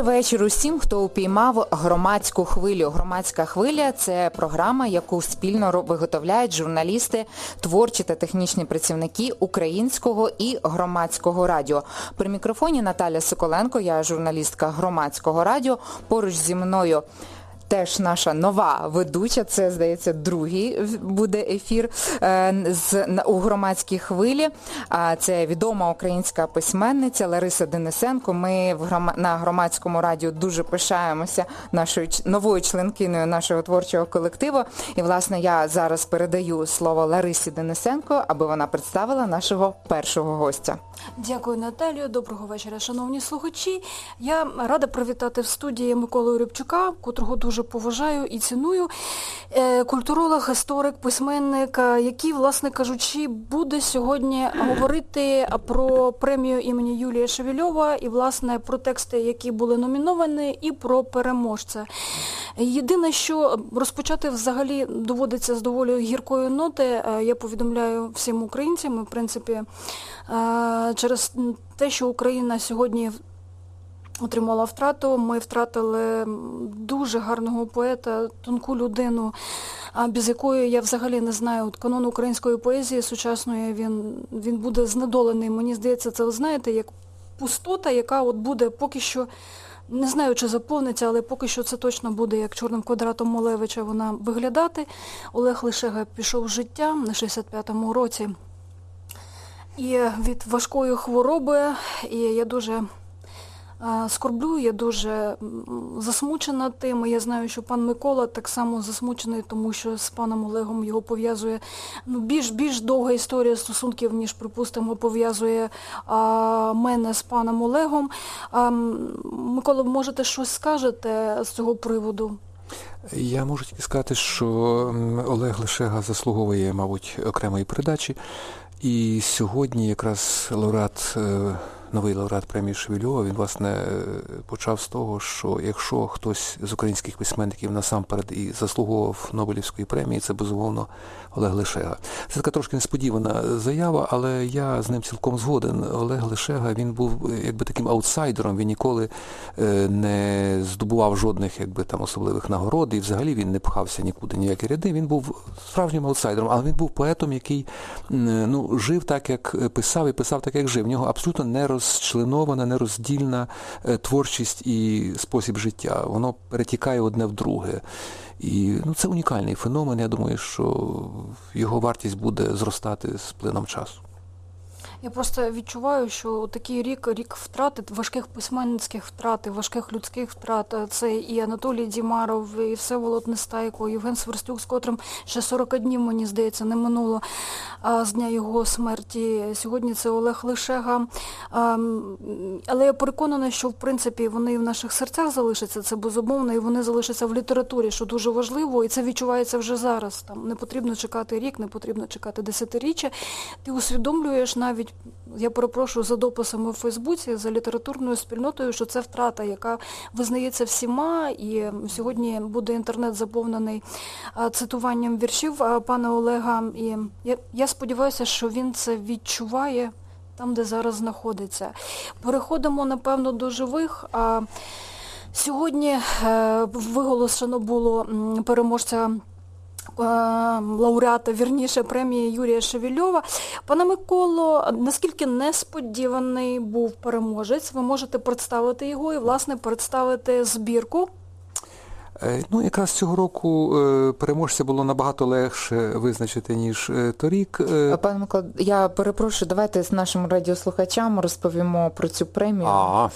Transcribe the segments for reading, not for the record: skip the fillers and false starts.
вечір усім, хто упіймав громадську хвилю. Громадська хвиля – це програма, яку спільно виготовляють журналісти, творчі та технічні працівники Українського і Громадського радіо. При мікрофоні Наталя Соколенко, я журналістка Громадського радіо. Поруч зі мною теж наша нова ведуча, це, здається, другий буде ефір у громадській хвилі. Це відома українська письменниця Лариса Денисенко. Ми на Громадському радіо дуже пишаємося нашою новою членкиною нашого творчого колективу. І, власне, я зараз передаю слово Ларисі Денисенко, аби вона представила нашого першого гостя. Дякую, Наталію. Доброго вечора, шановні слухачі. Я рада привітати в студії Миколу Рябчука, котрого дуже поважаю і ціную. Культуролог, історик, письменник, який, власне кажучи, буде сьогодні говорити про премію імені Юрія Шевельова і, власне, про тексти, які були номіновані, і про переможця. Єдине, що розпочати взагалі доводиться з доволі гіркої ноти, я повідомляю всім українцям, в принципі, через те, що Україна сьогодні отримала втрату. Ми втратили дуже гарного поета, тонку людину, без якої я взагалі не знаю, канон української поезії сучасної, він буде знедолений. Мені здається, це, знаєте, як пустота, яка от буде поки що, не знаю, чи заповниться, але поки що це точно буде, як чорним квадратом Малевича вона виглядати. Олег Лишега пішов з життя на 65-му році. І від важкої хвороби, і я дуже скорблю, я дуже засмучена тим. Я знаю, що пан Микола так само засмучений, тому що з паном Олегом його пов'язує більш довга історія стосунків, ніж, припустимо, пов'язує мене з паном Олегом. Микола, можете щось скажете з цього приводу? Я можу тільки сказати, що Олег Лишега заслуговує, мабуть, окремої передачі. І сьогодні якраз новий лауреат премії Шевельова, він, власне, почав з того, що якщо хтось з українських письменників насамперед і заслуговував Нобелівської премії, це, безумовно, Олег Лишега. Це така трошки несподівана заява, але я з ним цілком згоден. Олег Лишега, він був якби таким аутсайдером, він ніколи не здобував жодних якби там особливих нагород, і взагалі він не пхався нікуди, ніякі ряди. Він був справжнім аутсайдером, але він був поетом, який жив так, як писав, і писав так, як жив. В нього абсолютно не розчленована, нероздільна творчість і спосіб життя. Воно перетікає одне в друге. І це унікальний феномен. Я думаю, що його вартість буде зростати з плином часу. Я просто відчуваю, що такий рік втрати, важких письменницьких втрат, важких людських втрат, це і Анатолій Дімаров, і Всеволод Нестайко, Євген Сверстюк, з котрим ще 40 днів, мені здається, не минуло з дня його смерті. Сьогодні це Олег Лишега. Але я переконана, що, в принципі, вони в наших серцях залишаться, це безумовно, і вони залишаться в літературі, що дуже важливо, і це відчувається вже зараз. Там не потрібно чекати рік, не потрібно чекати десятиріччя. Ти усвідомлюєш навіть, я перепрошую за дописами у Фейсбуці, за літературною спільнотою, що це втрата, яка визнається всіма, і сьогодні буде інтернет заповнений цитуванням віршів пана Олега. І я сподіваюся, що він це відчуває там, де зараз знаходиться. Переходимо, напевно, до живих. Сьогодні виголошено було переможця лауреата, вірніше, премії Юрія Шевельова. Пане Миколо, наскільки несподіваний був переможець? Ви можете представити його і, власне, представити збірку? Якраз цього року переможця було набагато легше визначити, ніж торік. Пане Микола, я перепрошую, давайте з нашим радіослухачам розповімо про цю премію.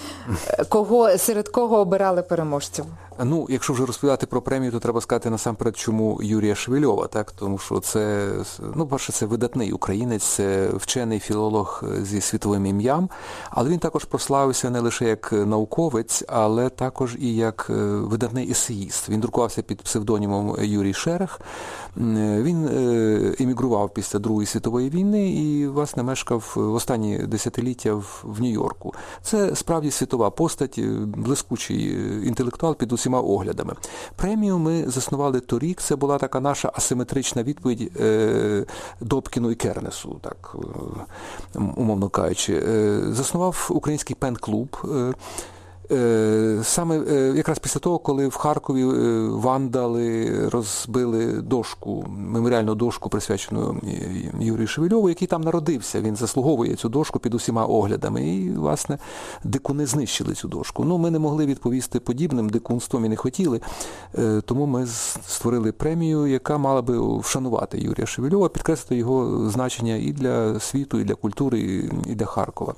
Серед кого обирали переможців? Якщо вже розповідати про премію, то треба сказати насамперед, чому Юрія Шевельова, так? Тому що це, перше, це видатний українець, це вчений філолог зі світовим ім'ям, але він також прославився не лише як науковець, але також і як видатний есеїст. Він друкувався під псевдонімом Юрій Шерех. Він емігрував після Другої світової війни і, власне, мешкав в останні десятиліття в Нью-Йорку. Це справді світова постать, блискучий інтелектуал під усіма оглядами. Премію ми заснували торік, це була така наша асиметрична відповідь Добкіну і Кернесу, так, умовно кажучи. Заснував український пен-клуб, Саме якраз після того, коли в Харкові вандали розбили дошку, меморіальну дошку, присвячену Юрію Шевельову, який там народився. Він заслуговує цю дошку під усіма оглядами. І, власне, дикуни знищили цю дошку. Ми не могли відповісти подібним дикунством і не хотіли. Тому ми створили премію, яка мала би вшанувати Юрія Шевельова, підкреслити його значення і для світу, і для культури, і для Харкова.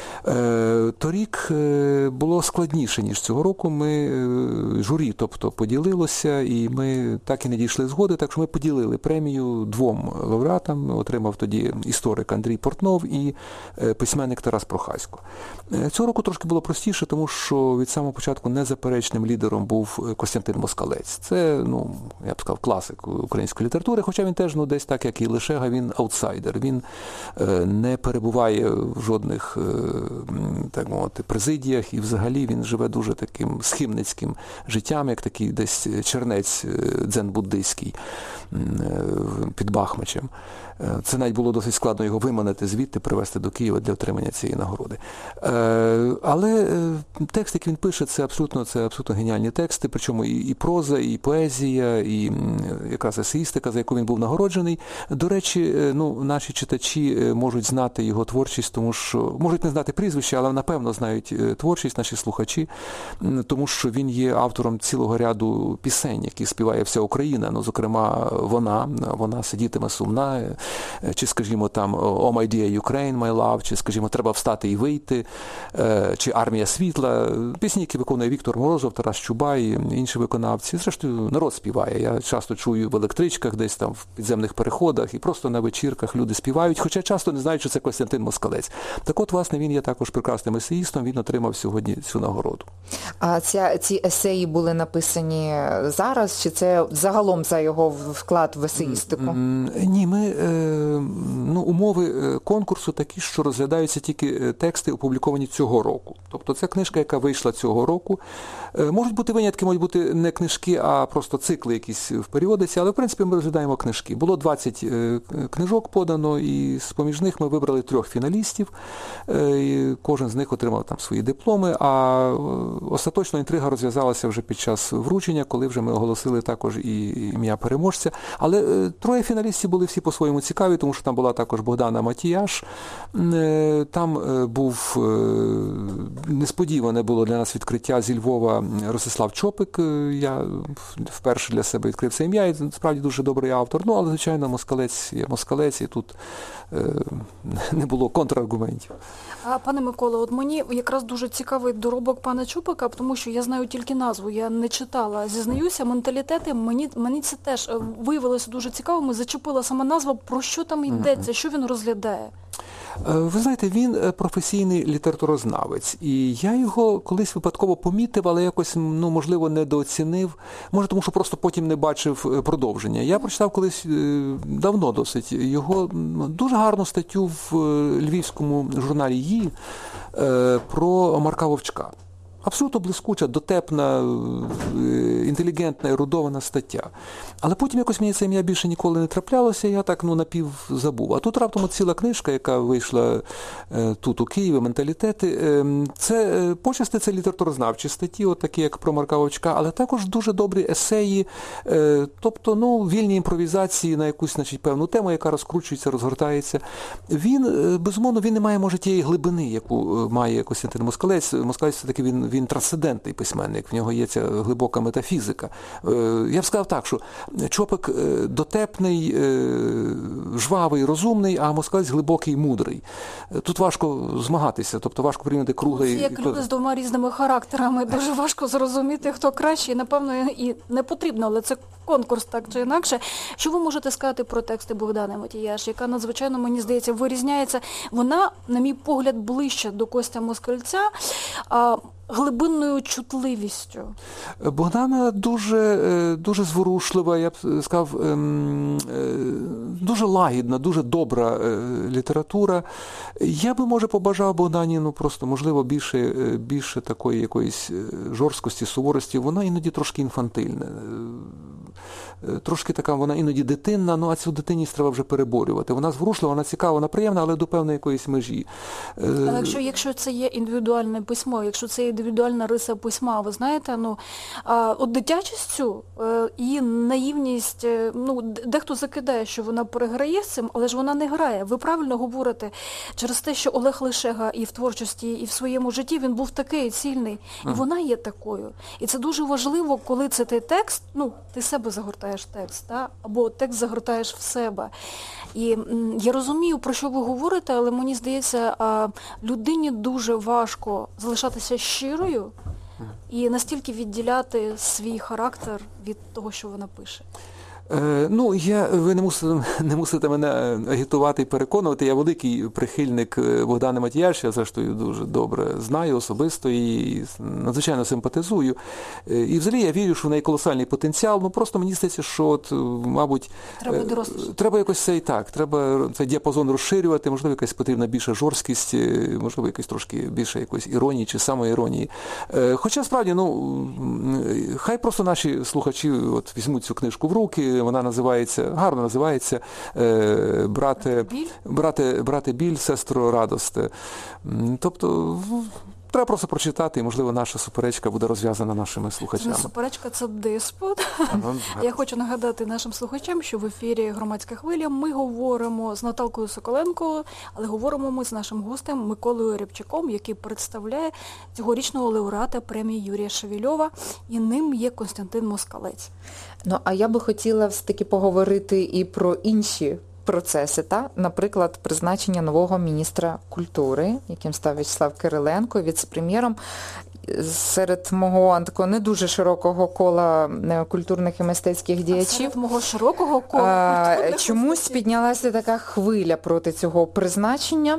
Торік було складніше, ніж цього року. Журі, поділилося, і ми так і не дійшли згоди, так що ми поділили премію двом лауреатам. Отримав тоді історик Андрій Портнов і письменник Тарас Прохасько. Цього року трошки було простіше, тому що від самого початку незаперечним лідером був Костянтин Москалець. Це, я б сказав, класик української літератури, хоча він теж, десь так, як і Лешега, він аутсайдер. Він не перебуває в жодних, так мовити, президіях, і взагалі він живе дуже таким схимницьким життям, як такий десь чернець дзен-буддийський під Бахмачем. Це навіть було досить складно його виманити звідти, привезти до Києва для отримання цієї нагороди. Але текст, який він пише, це абсолютно геніальні тексти, причому і проза, і поезія, і якраз есеїстика, за яку він був нагороджений. До речі, наші читачі можуть знати його творчість, тому що, можуть не знати прізвище, але напевно знають творчість наші слухачі, тому що він є автором цілого ряду пісень, які співає вся Україна, зокрема вона сидітиме сумна, чи, скажімо, там «Oh, my dear Ukraine, my love», чи, скажімо, «Треба встати і вийти», чи «Армія світла». Пісні, які виконує Віктор Морозов, Тарас Чубай, інші виконавці. Зрештою, народ співає. Я часто чую в електричках, десь там в підземних переходах, і просто на вечірках люди співають, хоча часто не знають, що це Костянтин Москалець. Так от, власне, він є також прекрасним есеїстом, він отримав сьогодні цю нагороду. А ці есеї були написані зараз, чи це загалом за його вклад в есеїстику? Ні, умови конкурсу такі, що розглядаються тільки тексти, опубліковані цього року. Тобто це книжка, яка вийшла цього року. Можуть бути винятки, можуть бути не книжки, а просто цикли якісь в періодиці, але в принципі ми розглядаємо книжки. Було 20 книжок подано, і з-поміж них ми вибрали 3 фіналістів. Кожен з них отримав там свої дипломи, а остаточно інтрига розв'язалася вже під час вручення, коли вже ми оголосили також і ім'я переможця. Але 3 фіналістів були всі по-своєму цікаві, тому що там була також Богдана Матіяш. Там був несподіване було для нас відкриття зі Львова Ростислав Чопик. Я вперше для себе відкрив це ім'я, і справді дуже добрий автор. Але, звичайно, Москалець є Москалець, і тут не було контраргументів. Пане Миколо, от мені якраз дуже цікавий доробок пана Чупика, тому що я знаю тільки назву, я не читала. Зізнаюся, менталітети, мені це теж виявилося дуже цікавим, зачепила сама назва, про що там йдеться, що він розглядає. Ви знаєте, він професійний літературознавець, і я його колись випадково помітив, але якось, можливо, недооцінив. Може, тому що просто потім не бачив продовження. Я прочитав колись, давно досить, його дуже гарну статтю в львівському журналі «Ї» про Марка Вовчка. Абсолютно блискуча, дотепна, інтелігентна, ерудована стаття. Але потім якось мені це ім'я більше ніколи не траплялося, я так напів забув. А тут раптом ціла книжка, яка вийшла тут у Києві, «Менталітети». Це почасти це літературознавчі статті, такі як про Марка Вовчка, але також дуже добрі есеї, тобто вільні імпровізації на якусь певну тему, яка розкручується, розгортається. Він, безумовно, він не має, може, тієї глибини, яку має Костянтин Москалець. Москалець все-таки він трансцендентний письменник, в нього є ця глибока метафізика. Я б сказав так, що Чопик дотепний, жвавий, розумний, а Москалець глибокий, мудрий. Тут важко змагатися, тобто важко прийняти круглий... Це як люди з 2 різними характерами, дуже важко зрозуміти, хто краще, і, напевно, і не потрібно, але це конкурс так чи інакше. Що ви можете сказати про тексти Богдани Матіяш, яка надзвичайно, мені здається, вирізняється? Вона, на мій погляд, ближче до Костя Москальця, глибинною чутливістю. Богдана дуже зворушлива, я б сказав, дуже лагідна, дуже добра література. Я би, може, побажав Богдані, просто, можливо, більше такої якоїсь жорсткості, суворості. Вона іноді трошки інфантильна. Трошки така, вона іноді дитинна, а цю дитинність треба вже переборювати. Вона зворушлива, вона цікава, вона приємна, але до певної якоїсь межі. Але якщо це є індивідуальне письмо, якщо це є індивідуальна риса письма. Ви знаєте, от дитячістю і наївність, дехто закидає, що вона переграє з цим, але ж вона не грає. Ви правильно говорите, через те, що Олег Лишега і в творчості, і в своєму житті він був такий цільний, і вона є такою. І це дуже важливо, коли це ти текст, ти себе загортаєш в текст, або текст загортаєш в себе. І я розумію, про що ви говорите, але мені здається, людині дуже важко залишатися щирою і настільки відділяти свій характер від того, що вона пише. Ви не мусите мене агітувати і переконувати. Я великий прихильник Богдани Матіяш, я, зрештою, дуже добре знаю особисто і надзвичайно симпатизую. І взагалі я вірю, що в неї колосальний потенціал. Просто мені здається, що мабуть, треба якось треба цей діапазон розширювати, можливо, якась потрібна більша жорсткість, можливо, якась трошки більше якоїсь іронії чи самоіронії. Хоча, справді, хай просто наші слухачі візьмуть цю книжку в руки. Вона гарно називається «Брате біль, сестро радость». Тобто треба просто прочитати, і, можливо, наша суперечка буде розв'язана нашими слухачами. Це не суперечка, це диспут. Я хочу нагадати нашим слухачам, що в ефірі «Громадська хвиля» ми говоримо з Наталкою Соколенко, але говоримо ми з нашим гостем Миколою Рябчуком, який представляє цьогорічного лауреата премії Юрія Шевельова, і ним є Костянтин Москалець. А я би хотіла все-таки поговорити і про інші процеси, наприклад, призначення нового міністра культури, яким став В'ячеслав Кириленко, віце-прем'єром. Серед мого такого не дуже широкого кола культурних і мистецьких діячів. Серед мого широкого кола чомусь піднялася така хвиля проти цього призначення.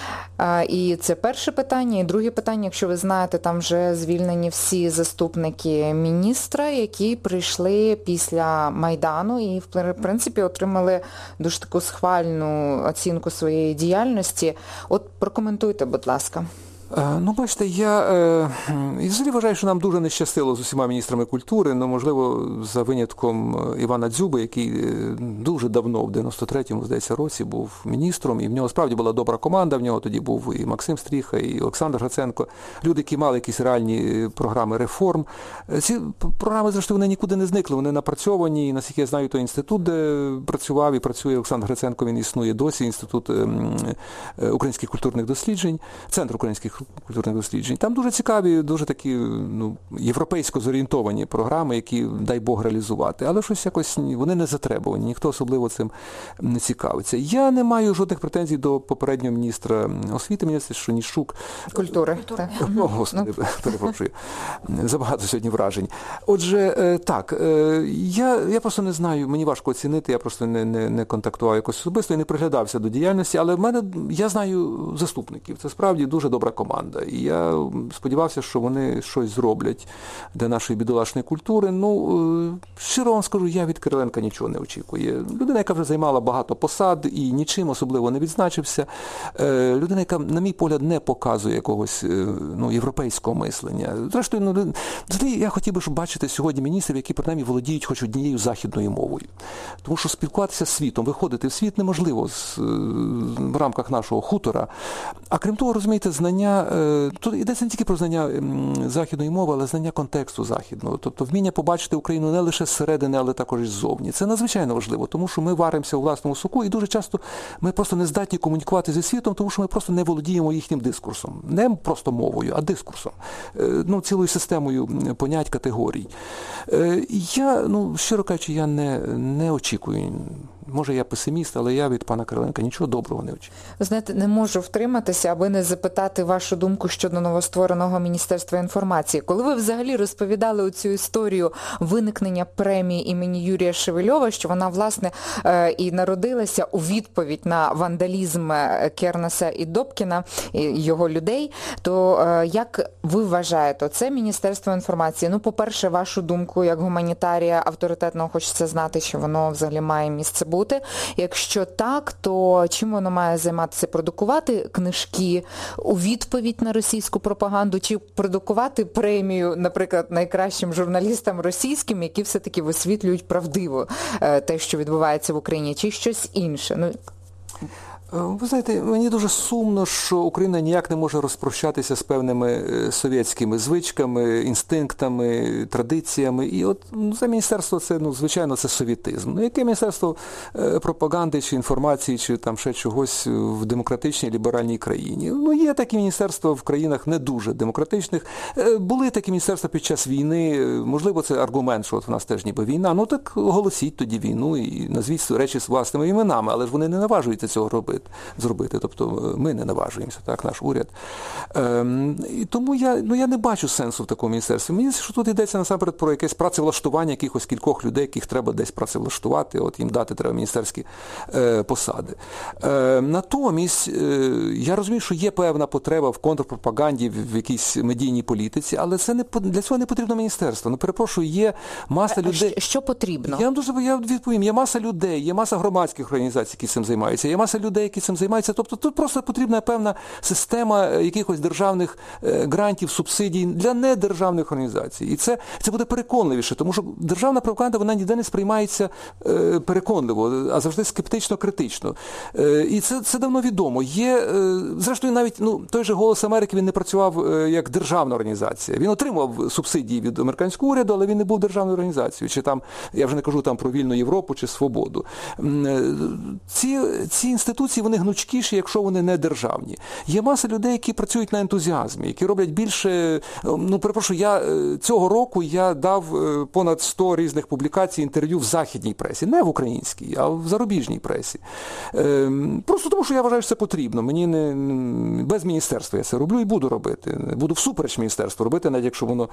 І це перше питання. І друге питання, якщо ви знаєте, там вже звільнені всі заступники міністра, які прийшли після Майдану і, в принципі, отримали дуже таку схвальну оцінку своєї діяльності. От прокоментуйте, будь ласка. Бачите, я взагалі вважаю, що нам дуже не щастило з усіма міністрами культури, можливо, за винятком Івана Дзюби, який дуже давно, в 93-му, здається, році, був міністром, і в нього справді була добра команда, в нього тоді був і Максим Стріха, і Олександр Гриценко, люди, які мали якісь реальні програми реформ. Ці програми, зрештою, вони нікуди не зникли, вони напрацьовані, і, наскільки я знаю, той інститут, де працював і працює Олександр Гриценко, він існує досі, Інститут українських культурних досліджень, Центр українських культурних досліджень. Там дуже цікаві, дуже такі європейсько зорієнтовані програми, які, дай Бог, реалізувати. Але щось якось вони не затребувані, ніхто особливо цим не цікавиться. Я не маю жодних претензій до попереднього міністра освіти, мені здається, що Ніщук. Культури. Господи, перепрошую. Забагато сьогодні вражень. Отже, так, я просто не знаю, мені важко оцінити, я просто не контактував якось особисто і не приглядався до діяльності, але я знаю заступників. Це справді дуже добра команда. І я сподівався, що вони щось зроблять для нашої бідолашної культури. Щиро вам скажу, я від Кириленка нічого не очікую. Людина, яка вже займала багато посад і нічим особливо не відзначився. Людина, яка, на мій погляд, не показує якогось європейського мислення. Зрештою, я хотів би, щоб бачити сьогодні міністрів, які, принаймні, володіють хоч однією західною мовою. Тому що спілкуватися з світом, виходити в світ неможливо в рамках нашого хутора. А крім того, розумієте, знання, тут йдеться не тільки про знання західної мови, але знання контексту західного. Тобто вміння побачити Україну не лише зсередини, але також і ззовні. Це надзвичайно важливо, тому що ми варимося у власному соку і дуже часто ми просто не здатні комунікувати зі світом, тому що ми просто не володіємо їхнім дискурсом. Не просто мовою, а дискурсом. Цілою системою понять, категорій. Я, щиро кажучи, я не очікую. Може, я песиміст, але я від пана Кириленка нічого доброго не очікую. Ви знаєте, не можу втриматися, аби не запитати вашу думку щодо новоствореного Міністерства інформації. Коли ви взагалі розповідали оцю історію виникнення премії імені Юрія Шевельова, що вона, власне, і народилася у відповідь на вандалізм Кернеса і Добкіна, і його людей, то як ви вважаєте, це Міністерство інформації? По-перше, вашу думку, як гуманітарія авторитетного, хочеться знати, що воно взагалі має місце бути. Якщо так, то чим воно має займатися? Продукувати книжки у відповідь на російську пропаганду, чи продукувати премію, наприклад, найкращим журналістам російським, які все-таки висвітлюють правдиво те, що відбувається в Україні, чи щось інше? Ви знаєте, мені дуже сумно, що Україна ніяк не може розпрощатися з певними совєтськими звичками, інстинктами, традиціями. І от це міністерство, це, звичайно, це совєтизм. Яке міністерство пропаганди чи інформації, чи там ще чогось в демократичній, ліберальній країні? Є такі міністерства в країнах не дуже демократичних. Були такі міністерства під час війни. Можливо, це аргумент, що от в нас теж ніби війна. Так оголосіть тоді війну і назвіть речі з власними іменами, але ж вони не наважуються цього зробити. Тобто ми не наважуємося, так, наш уряд. І тому я не бачу сенсу в такому міністерстві. Мені здається, що тут йдеться насамперед про якесь працевлаштування якихось кількох людей, яких треба десь працевлаштувати, от їм дати треба міністерські посади. Натомість, я розумію, що є певна потреба в контрпропаганді, в якійсь медійній політиці, але для цього не потрібно міністерство. Перепрошую, є маса людей. Що потрібно? Я відповім. Є маса людей, є маса громадських організацій, які цим займаються, є маса людей, які цим займаються. Тобто тут просто потрібна певна система якихось державних грантів, субсидій для недержавних організацій. І це буде переконливіше, тому що державна пропаганда, вона ніде не сприймається переконливо, а завжди скептично-критично. І це давно відомо. Є, зрештою, навіть той же «Голос Америки», він не працював як державна організація. Він отримав субсидії від американського уряду, але він не був державною організацією. Чи там, я вже не кажу там про вільну Європу чи свободу. Ці інституції, вони гнучкіші, якщо вони не державні. Є маса людей, які працюють на ентузіазмі, які роблять більше... перепрошую, цього року я дав понад 100 різних публікацій, інтерв'ю в західній пресі. Не в українській, а в зарубіжній пресі. Просто тому, що я вважаю, що це потрібно. Мені без міністерства я це роблю і буду робити. Буду всупереч міністерству робити, навіть якщо воно,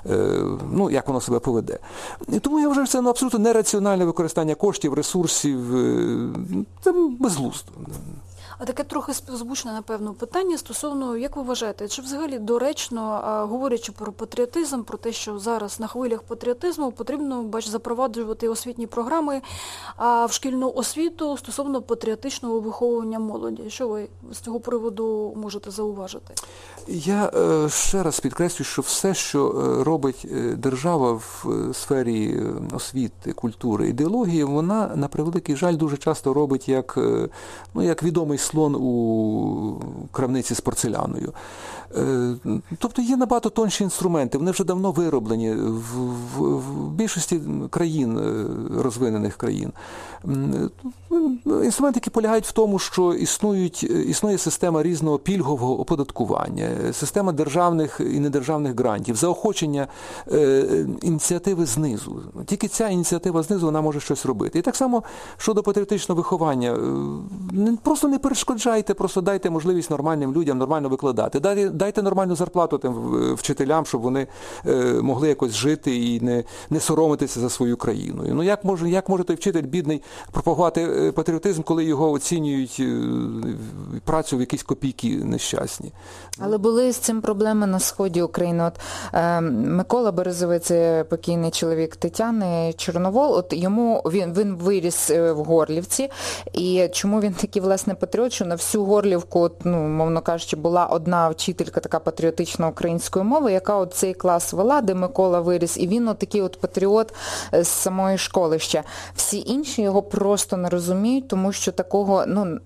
як воно себе поведе. І тому я вважаю, що це абсолютно нераціональне використання коштів, ресурсів. Це безглуздо. А таке трохи співзвучне, напевно, питання стосовно, як ви вважаєте, чи взагалі доречно, говорячи про патріотизм, про те, що зараз на хвилях патріотизму потрібно, запроваджувати освітні програми в шкільну освіту стосовно патріотичного виховування молоді? Що ви з цього приводу можете зауважити? Я ще раз підкреслюю, що все, що робить держава в сфері освіти, культури, ідеології, вона, на превеликий жаль, дуже часто робить як відомий слон у крамниці з порцеляною. Тобто є набагато тонші інструменти, вони вже давно вироблені в більшості країн, розвинених країн. Інструменти, які полягають в тому, що існує система різного пільгового оподаткування, система державних і недержавних грантів, заохочення ініціативи знизу. Тільки ця ініціатива знизу, вона може щось робити. І так само щодо патріотичного виховання. Просто не перешкоджайте, просто дайте можливість нормальним людям нормально викладати. Дайте нормальну зарплату тим вчителям, щоб вони могли якось жити і не соромитися за свою країну. Як може той вчитель бідний пропагувати патріотизм, коли його оцінюють працю в якісь копійки нещасні? Але були з цим проблеми на сході України. Микола Березовий, це покійний чоловік Тетяни Чорновол, він виріс в Горлівці, і чому він такий, власне, патріот, що на всю Горлівку, мовно кажучи, була одна вчителька така патріотична української мови, яка цей клас вела, де Микола виріс, і він такий патріот з самої школи ще. Всі інші його просто не розуміють, тому що такого,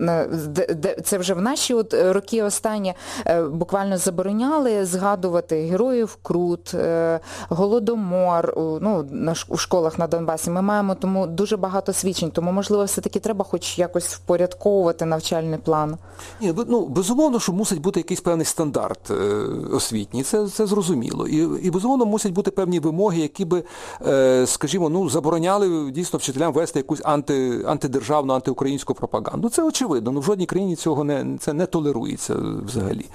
це вже в наші роки останні буквально забороняли згадувати героїв Крут, Голодомор, у школах на Донбасі. Ми маємо тому дуже багато свідчень, тому, можливо, все-таки треба хоч якось впорядковувати навчальний план. Ні, безумовно, що мусить бути якийсь певний стандарт освітній, це зрозуміло. І безумовно, мусять бути певні вимоги, які би, скажімо, забороняли дійсно вчителям вести якусь антидержавну, антиукраїнську пропаганду. Це очевидно, в жодній країні це не толерується взагалі.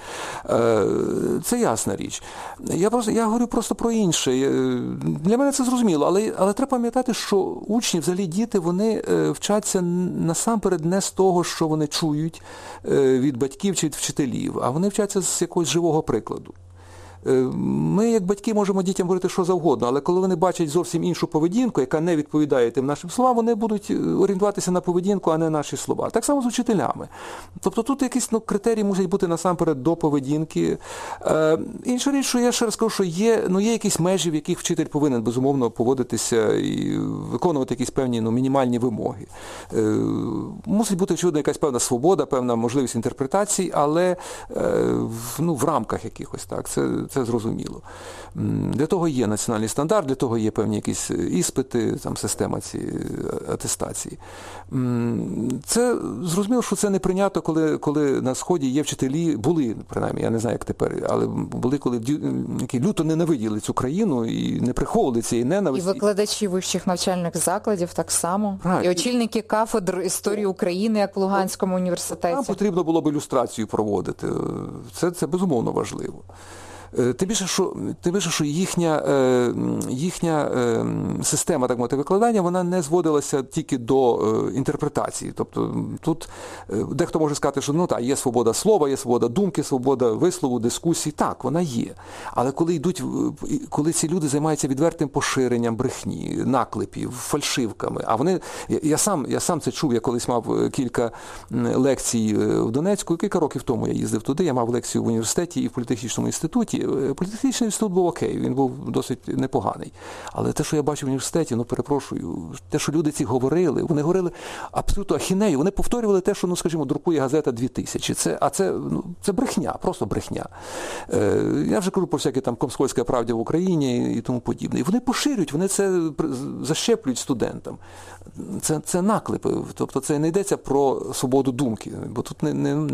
Це ясна річ. Я говорю просто про інше. Для мене це зрозуміло, але треба пам'ятати, що учні, взагалі діти, вони вчаться насамперед не з того, що вони чують від батьків чи від вчителів, а вони вчаться з якогось живого прикладу. Ми, як батьки, можемо дітям говорити що завгодно, але коли вони бачать зовсім іншу поведінку, яка не відповідає тим нашим словам, вони будуть орієнтуватися на поведінку, а не наші слова. Так само з учителями. Тобто тут якісь критерії мусять бути насамперед до поведінки. Інша річ, що я ще раз кажу, що є якісь межі, в яких вчитель повинен, безумовно, поводитися і виконувати якісь певні мінімальні вимоги. Мусить бути, очевидно, якась певна свобода, певна можливість інтерпретації, але в рамках якихось, так, це зрозуміло. Для того є національний стандарт, для того є певні якісь іспити, там, система цієї атестації. Це зрозуміло, що це не прийнято, коли на Сході є вчителі, були, принаймні, я не знаю, як тепер, але були, коли які люто ненавиділи цю країну і не приховували цієї ненависті. І викладачі вищих навчальних закладів так само. І очільники кафедр історії України, як в Луганському університеті. Нам потрібно було б ілюстрацію проводити. Це безумовно важливо. Тим більше, що їхня система, так мовити, викладання, вона не зводилася тільки до інтерпретації. Тобто тут дехто може сказати, що є свобода слова, є свобода думки, свобода вислову, дискусії. Так, вона є. Але коли ці люди займаються відвертим поширенням брехні, наклепів, фальшивками, а вони, я сам це чув, я колись мав кілька лекцій в Донецьку, кілька років тому я їздив туди, я мав лекцію в університеті і в політехнічному інституті. Політехнічний інститут був окей, він був досить непоганий. Але те, що я бачив в університеті, перепрошую, те, що люди ці говорили, вони говорили абсолютно ахінею, вони повторювали те, що, скажімо, друкує газета 2000. Це брехня, просто брехня. Я вже кажу про всяке там «Комсомольська правда» в Україні і тому подібне. І вони поширюють, вони це защеплюють студентам. Це наклепи, тобто це не йдеться про свободу думки, бо тут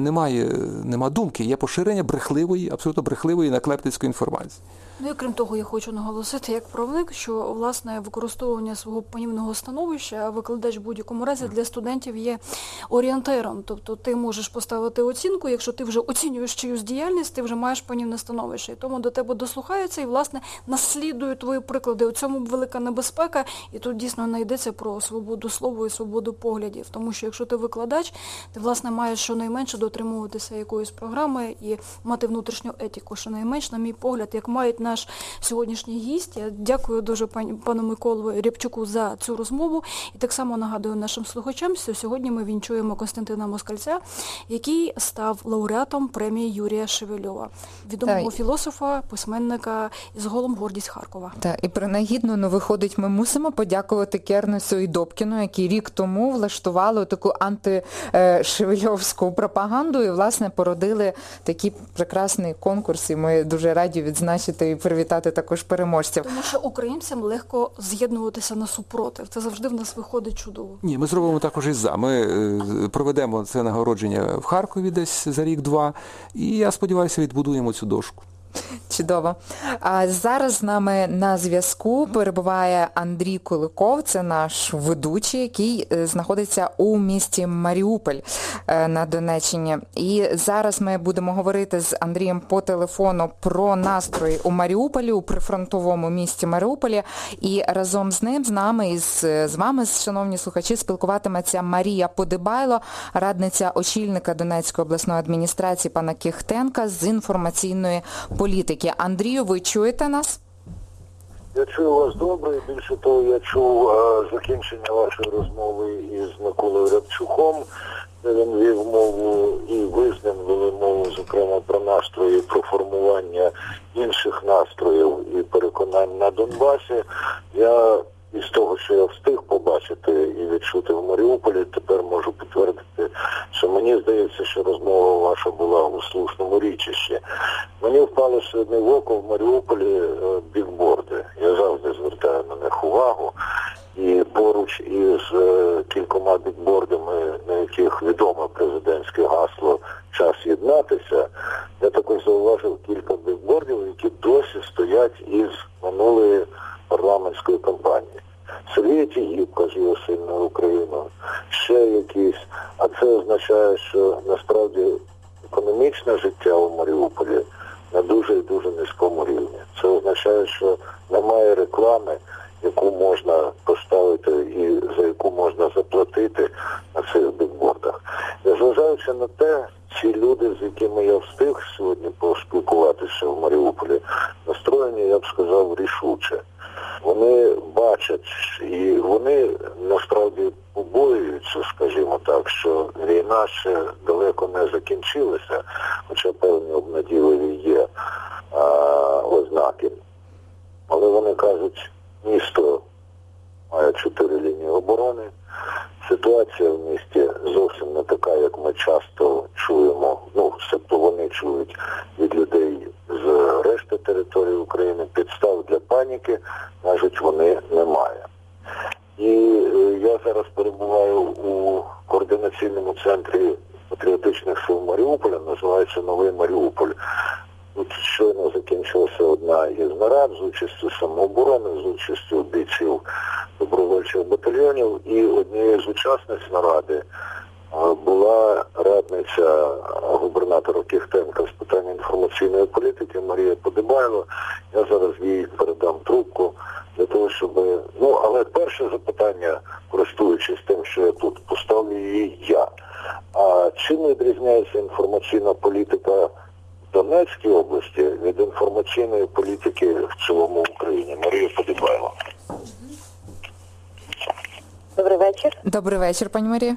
нема думки, є поширення брехливої, абсолютно брехливої наклепницької інформації. І крім того, я хочу наголосити як правник, що, власне, використовування свого панівного становища, викладач в будь-якому разі для студентів є орієнтиром. Тобто ти можеш поставити оцінку, якщо ти вже оцінюєш чиюсь діяльність, ти вже маєш панівне становище. І тому до тебе дослухаються і, власне, наслідують твої приклади. У цьому велика небезпека, і тут дійсно не йдеться про свободу слова і свободу поглядів. Тому що якщо ти викладач, ти, власне, маєш щонайменше дотримуватися якоїсь програми і мати внутрішню етику. Щонайменш, на мій погляд, як мають наш сьогоднішній гість. Я дякую дуже пану Миколу Рябчуку за цю розмову. І так само нагадую нашим слухачам, що сьогодні ми вінчуємо Костянтина Москальця, який став лауреатом премії Юрія Шевельова, відомого філософа, письменника із голом «Гордість Харкова». Так, і принагідно, виходить, ми мусимо подякувати Кернесу і Добкіну, які рік тому влаштували таку антишевельовську пропаганду і, власне, породили такий прекрасний конкурс. І ми дуже раді відзначити і привітати також переможців. Тому що українцям легко з'єднуватися на супротив. Це завжди в нас виходить чудово. Ні, ми зробимо також і за. Ми проведемо це нагородження в Харкові десь за рік-два. І я сподіваюся, відбудуємо цю дошку. Чудово. А зараз з нами на зв'язку перебуває Андрій Куликов, це наш ведучий, який знаходиться у місті Маріуполь на Донеччині. І зараз ми будемо говорити з Андрієм по телефону про настрої у Маріуполі, у прифронтовому місті Маріуполі. І разом з ним, з нами і з вами, шановні слухачі, спілкуватиметься Марія Подибайло, радниця очільника Донецької обласної адміністрації пана Кіхтенка з інформаційної політики. Андрію, ви чуєте нас? Я чую вас добре. Більше того, я чув закінчення вашої розмови із Миколою Рябчуком, де він вів мову, і ви з ним вели мову, зокрема, про настрої, про формування інших настроїв і переконань на Донбасі. Я із того, що я встиг побачити і відчути в Маріуполі, тепер можу підтвердити, що мені здається, що розмова ваша була у слушному річищі. Мені впало сьогодні в око в Маріуполі бікборди. Я завжди звертаю на них увагу. І поруч із кількома бікбордами, на яких відоме президентське гасло «Час єднатися», я також зауважив кілька бікбордів, які досі стоять із минулої парламентської кампанії. Сергій Тігіпка «Живе сильна Україна», ще якісь. А це означає, що насправді економічне життя у Маріуполі на дуже і дуже низькому рівні. Це означає, що немає реклами яку можна поставити і за яку можна заплатити на цих бікбордах. Незважаючи на те, ці люди, з якими я встиг сьогодні поспілкуватися в Маріуполі, настроєні, я б сказав, рішуче. Вони бачать і вони насправді побоюються, скажімо так, що війна ще далеко не закінчилася, хоча певні обнадійливі є ознаки. Але вони кажуть, місто має 4 лінії оборони, ситуація в місті зовсім не така, як ми часто чуємо, себто вони чують від людей з решти території України, підстав для паніки, навіть вони немає. І я зараз перебуваю у координаційному центрі патріотичних сил Маріуполя, називається Новий Маріуполь. Тут щойно закінчилася одна із нарад з участю самооборони, з участю бійців добровольчих батальйонів, і однією з учасниць наради була радниця губернатора Кіхтенка з питань інформаційної політики Марія Подибайло. Я зараз їй передам трубку для того, щоб... але перше запитання, користуючись тим, що я тут, поставлю її я. А чим відрізняється інформаційна політика в Донецькій області від інформаційної політики в цілому Україні? Марія Подибайло. Добрий вечір. Добрий вечір, пані Марія.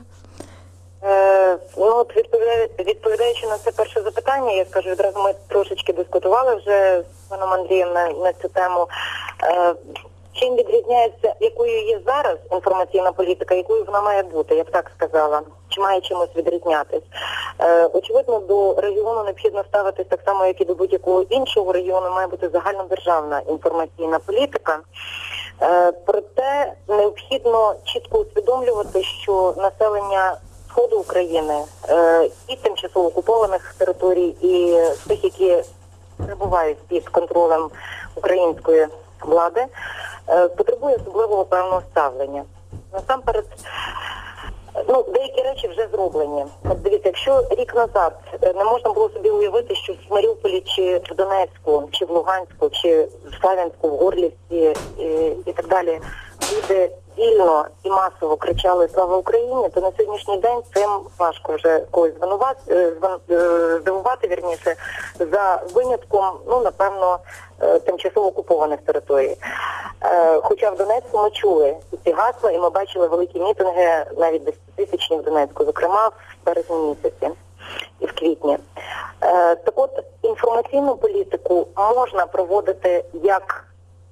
Відповідаючи на це перше запитання, я скажу, відразу ми трошечки дискутували вже з паном Андрієм на цю тему. Чим відрізняється, якою є зараз інформаційна політика, якою вона має бути, я б так сказала, чи має чимось відрізнятись. Очевидно, до регіону необхідно ставитись так само, як і до будь-якого іншого регіону, має бути загальнодержавна інформаційна політика. Проте необхідно чітко усвідомлювати, що населення Сходу України і тимчасово окупованих територій, і тих, які перебувають під контролем української влади, потребує особливого певного ставлення. Насамперед, деякі речі вже зроблені. От дивіться, якщо рік назад не можна було собі уявити, що в Маріуполі, чи в Донецьку, чи в Луганську, чи в Славянську, в Горлівці і так далі, люди вільно і масово кричали «Слава Україні», то на сьогоднішній день цим важко вже когось здивувати, вірніше, за винятком, напевно, тимчасово окупованих територій. Хоча в Донецьку ми чули ці гасла, і ми бачили великі мітинги, навіть 10-тисячні в Донецьку, зокрема в березні місяці і в квітні. Так от, інформаційну політику можна проводити як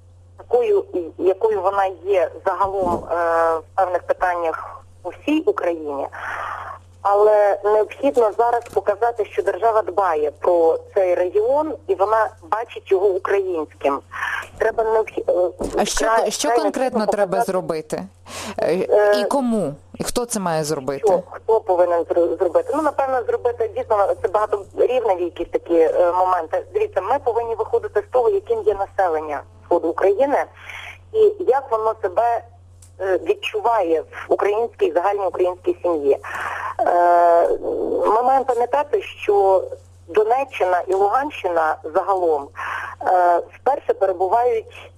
якою вона є загалом в певних питаннях у всій Україні, але необхідно зараз показати, що держава дбає про цей регіон і вона бачить його українським. Що конкретно треба зробити? І кому? І хто це має зробити? Хто повинен зробити? Напевно, зробити, дійсно, це багаторівневі якісь такі моменти. Дивіться, ми повинні виходити з того, яким є населення Сходу України, і як воно себе відчуває в українській, загальній українській сім'ї. Ми маємо пам'ятати, що Донеччина і Луганщина загалом вперше перебувають,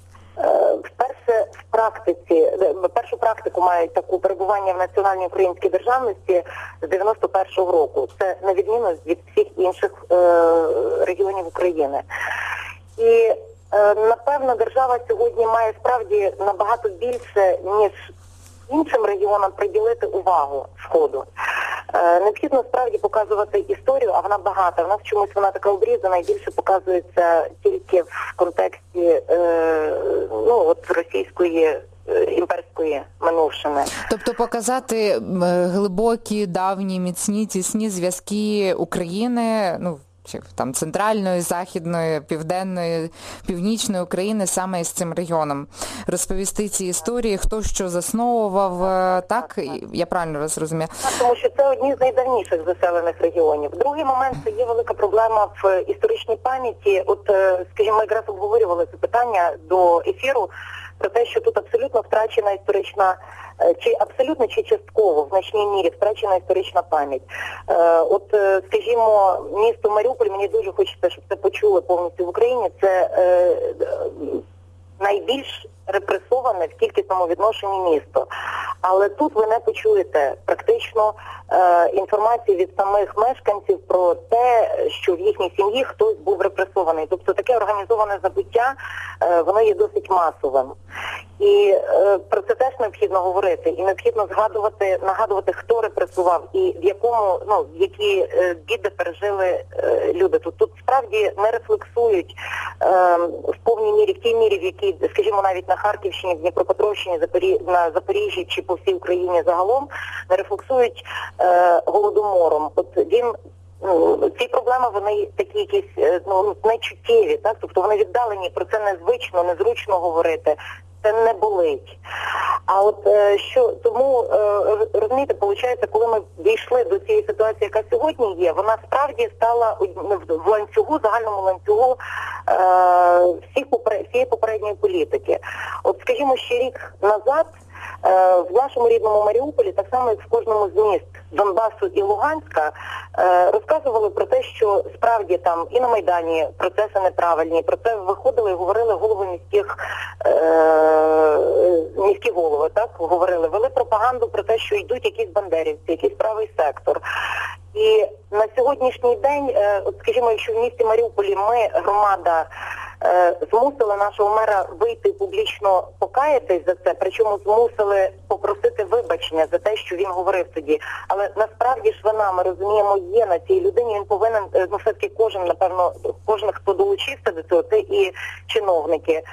першу практику мають таку перебування в національній українській державності з 91-го року. Це на відміну від всіх інших регіонів України. І напевно, держава сьогодні має справді набагато більше, ніж іншим регіонам, приділити увагу Сходу. Необхідно справді показувати історію, а вона багата. В нас чомусь вона така обрізана і більше показується тільки в контексті російської імперської минувшини. Тобто показати глибокі, давні, міцні, тісні зв'язки України, там центральної, західної, південної, північної України саме з цим регіоном. Розповісти ці історії, хто що засновував, так? Я правильно розумію? Тому що це одні з найдавніших заселених регіонів. Другий момент – це є велика проблема в історичній пам'яті. Скажімо, ми якраз обговорювали це питання до ефіру, про те, що тут абсолютно втрачена історична, чи частково, в значній мірі втрачена історична пам'ять. Скажімо, місто Маріуполь, мені дуже хочеться, щоб це почули повністю в Україні, це найбільш репресоване в кількісному відношенні місто. Але тут ви не почуєте практично інформації від самих мешканців про те, що в їхній сім'ї хтось був репресований. Тобто таке організоване забуття, воно є досить масовим. І про це теж необхідно говорити. І необхідно нагадувати, хто репресував і які біди пережили люди. Тут справді не рефлексують в повній мірі, в тій мірі, в якій, скажімо, навіть на Харківщині, Дніпропетровщині, на Запоріжжі чи по всій Україні загалом, не рефлексують голодомором. Ці проблеми, вони такі якісь нечуттєві, так? Тобто вони віддалені, про це незвично, незручно говорити. Це не болить. А от тому, розумієте, виходить, коли ми дійшли до цієї ситуації, яка сьогодні є, вона справді стала в ланцюгу, загальному ланцюгу всієї попередньої політики. От, скажімо, ще рік назад в нашому рідному Маріуполі, так само як в кожному з міст Донбасу і Луганська, розказували про те, що справді там і на Майдані процеси неправильні. Про це виходили і говорили голови міські голови, так, говорили, вели пропаганду про те, що йдуть якісь бандерівці, якийсь правий сектор. І на сьогоднішній день, от скажімо, якщо в місті Маріуполі ми, громада, змусили нашого мера вийти публічно покаятись за це, причому змусили попросити вибачення за те, що він говорив тоді. Але насправді ж вина, ми розуміємо, є на цій людині, він повинен, все-таки кожен, хто долучився до цього, це і чиновники